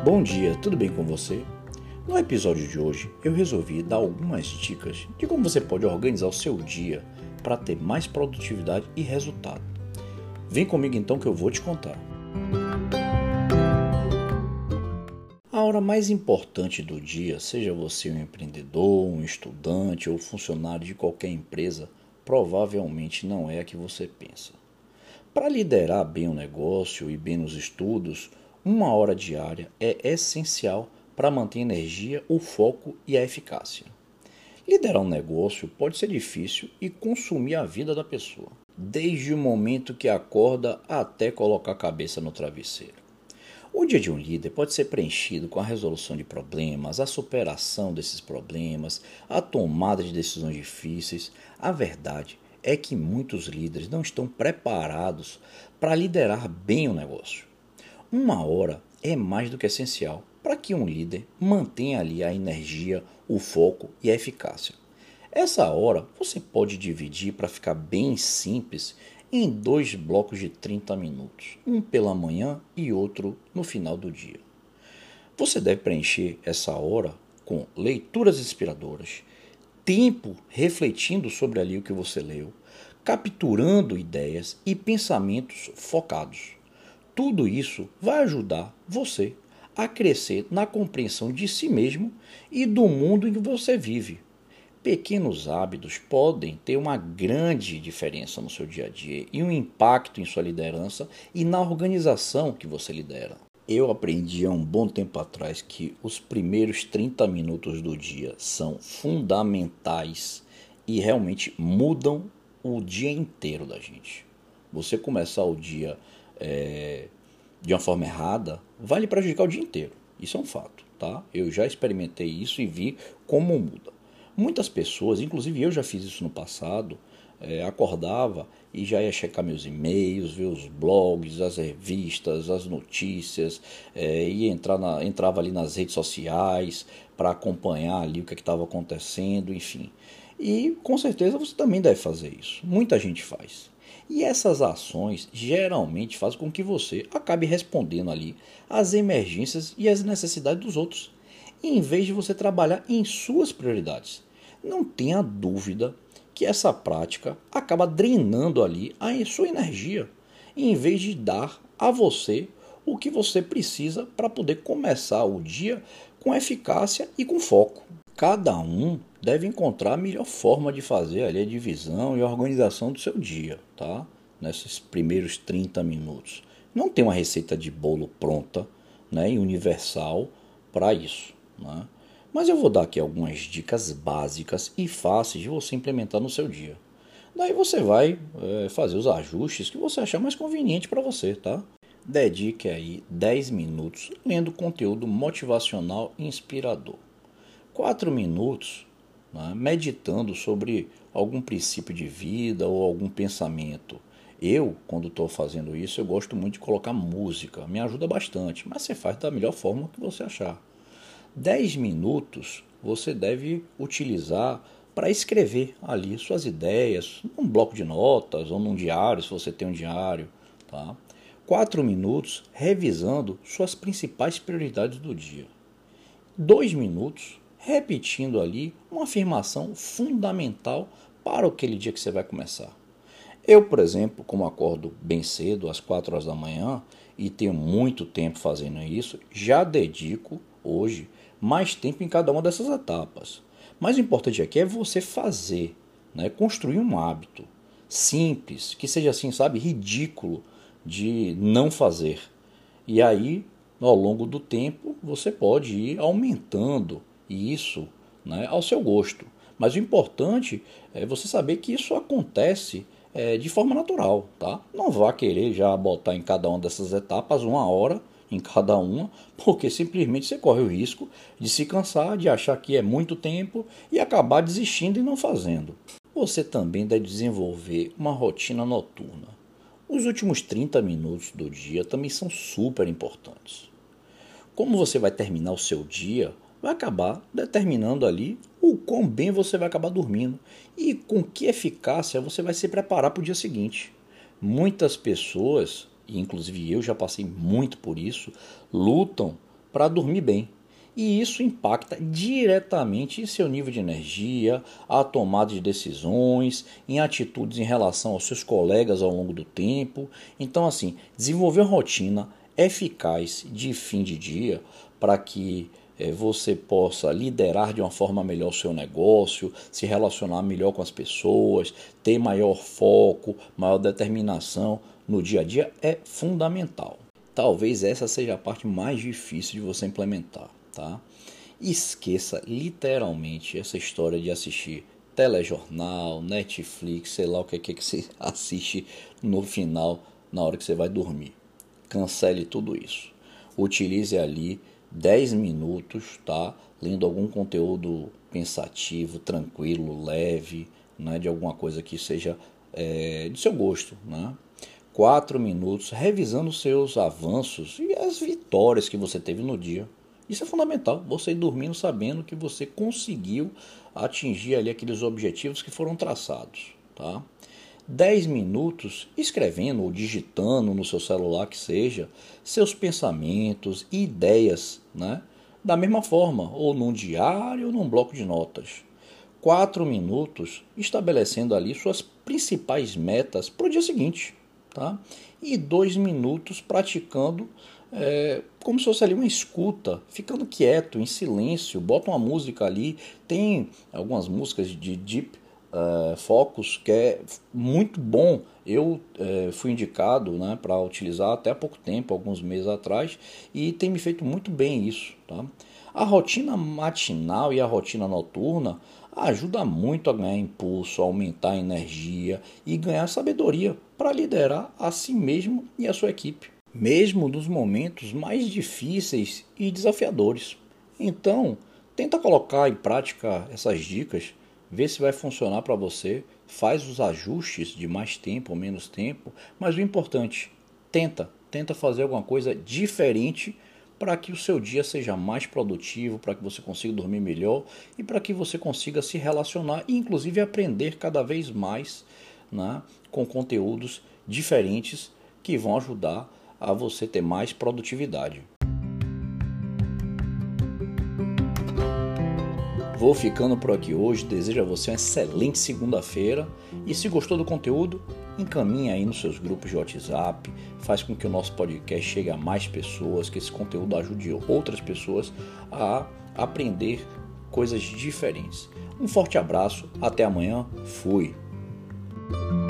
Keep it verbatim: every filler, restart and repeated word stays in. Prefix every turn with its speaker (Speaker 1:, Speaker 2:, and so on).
Speaker 1: Bom dia, tudo bem com você? No episódio de hoje, eu resolvi dar algumas dicas de como você pode organizar o seu dia para ter mais produtividade e resultado. Vem comigo então que eu vou te contar. A hora mais importante do dia, seja você um empreendedor, um estudante ou funcionário de qualquer empresa, provavelmente não é a que você pensa. Para liderar bem o negócio e bem nos estudos, uma hora diária é essencial para manter a energia, o foco e a eficácia. Liderar um negócio pode ser difícil e consumir a vida da pessoa, desde o momento que acorda até colocar a cabeça no travesseiro. O dia de um líder pode ser preenchido com a resolução de problemas, a superação desses problemas, a tomada de decisões difíceis. A verdade é que muitos líderes não estão preparados para liderar bem o negócio. Uma hora é mais do que essencial para que um líder mantenha ali a energia, o foco e a eficácia. Essa hora você pode dividir para ficar bem simples em dois blocos de trinta minutos, um pela manhã e outro no final do dia. Você deve preencher essa hora com leituras inspiradoras, tempo refletindo sobre ali o que você leu, capturando ideias e pensamentos focados. Tudo isso vai ajudar você a crescer na compreensão de si mesmo e do mundo em que você vive. Pequenos hábitos podem ter uma grande diferença no seu dia a dia e um impacto em sua liderança e na organização que você lidera. Eu aprendi há um bom tempo atrás que os primeiros trinta minutos do dia são fundamentais e realmente mudam o dia inteiro da gente. Você começar o dia é, de uma forma errada vai lhe prejudicar o dia inteiro. Isso é um fato, tá? Eu já experimentei isso e vi como muda. Muitas pessoas, inclusive eu já fiz isso no passado, é, acordava e já ia checar meus e-mails, ver os blogs, as revistas, as notícias, é, ia entrar na, entrava ali nas redes sociais para acompanhar ali o que estava acontecendo, enfim. E com certeza você também deve fazer isso. Muita gente faz. E essas ações geralmente fazem com que você acabe respondendo ali às emergências e às necessidades dos outros, em vez de você trabalhar em suas prioridades. Não tenha dúvida que essa prática acaba drenando ali a sua energia, em vez de dar a você o que você precisa para poder começar o dia com eficácia e com foco. Cada um deve encontrar a melhor forma de fazer ali a divisão e a organização do seu dia, tá? Nesses primeiros trinta minutos. Não tem uma receita de bolo pronta, né, e universal para isso, né? Mas eu vou dar aqui algumas dicas básicas e fáceis de você implementar no seu dia. Daí você vai é, fazer os ajustes que você achar mais conveniente para você, tá? Dedique aí dez minutos lendo conteúdo motivacional e inspirador. quatro minutos, né, meditando sobre algum princípio de vida ou algum pensamento. Eu, quando estou fazendo isso, eu gosto muito de colocar música. Me ajuda bastante, mas você faz da melhor forma que você achar. dez minutos você deve utilizar para escrever ali suas ideias, num bloco de notas ou num diário, se você tem um diário. Tá? quatro minutos revisando suas principais prioridades do dia. dois minutos repetindo ali uma afirmação fundamental para aquele dia que você vai começar. Eu, por exemplo, como acordo bem cedo, às quatro horas da manhã, e tenho muito tempo fazendo isso, já dedico hoje mais tempo em cada uma dessas etapas. Mas o importante aqui é você fazer, né? Construir um hábito simples, que seja assim, sabe, ridículo de não fazer. E aí, ao longo do tempo, você pode ir aumentando isso, né, ao seu gosto. Mas o importante é você saber que isso acontece é, de forma natural, tá? Não vá querer já botar em cada uma dessas etapas uma hora em cada uma, porque simplesmente você corre o risco de se cansar, de achar que é muito tempo e acabar desistindo e não fazendo. Você também deve desenvolver uma rotina noturna. Os últimos trinta minutos do dia também são super importantes. Como você vai terminar o seu dia, vai acabar determinando ali o quão bem você vai acabar dormindo e com que eficácia você vai se preparar para o dia seguinte. Muitas pessoas, e inclusive eu já passei muito por isso, lutam para dormir bem. E isso impacta diretamente em seu nível de energia, a tomada de decisões, em atitudes em relação aos seus colegas ao longo do tempo. Então, assim, desenvolver uma rotina eficaz de fim de dia para que eh, você possa liderar de uma forma melhor o seu negócio, se relacionar melhor com as pessoas, ter maior foco, maior determinação no dia a dia é fundamental. Talvez essa seja a parte mais difícil de você implementar. Tá? Esqueça literalmente essa história de assistir telejornal, Netflix, sei lá o que é que você assiste no final, na hora que você vai dormir. Cancele tudo isso. Utilize ali dez minutos, tá? Lendo algum conteúdo pensativo, tranquilo, leve, né? De alguma coisa que seja é, de seu gosto, né? Quatro minutos revisando seus avanços e as vitórias que você teve no dia. Isso é fundamental, você ir dormindo sabendo que você conseguiu atingir ali aqueles objetivos que foram traçados. Tá? dez minutos escrevendo ou digitando no seu celular que seja, seus pensamentos e ideias, né? Da mesma forma, ou num diário ou num bloco de notas. quatro minutos estabelecendo ali suas principais metas para o dia seguinte. Tá? E dois minutos praticando é, como se fosse ali uma escuta, ficando quieto, em silêncio, bota uma música ali, tem algumas músicas de Deep uh, Focus que é muito bom, eu uh, fui indicado, né, para utilizar até há pouco tempo, alguns meses atrás, e tem me feito muito bem isso. Tá? A rotina matinal e a rotina noturna ajuda muito a ganhar impulso, a aumentar a energia e ganhar sabedoria para liderar a si mesmo e a sua equipe, mesmo nos momentos mais difíceis e desafiadores. Então, tenta colocar em prática essas dicas, vê se vai funcionar para você, faz os ajustes de mais tempo ou menos tempo, mas o importante, tenta, tenta fazer alguma coisa diferente para que o seu dia seja mais produtivo, para que você consiga dormir melhor e para que você consiga se relacionar e inclusive aprender cada vez mais, né, com conteúdos diferentes que vão ajudar a você ter mais produtividade. Vou ficando por aqui hoje, desejo a você uma excelente segunda-feira e se gostou do conteúdo, encaminhe aí nos seus grupos de WhatsApp, faz com que o nosso podcast chegue a mais pessoas, que esse conteúdo ajude outras pessoas a aprender coisas diferentes. Um forte abraço, até amanhã, fui!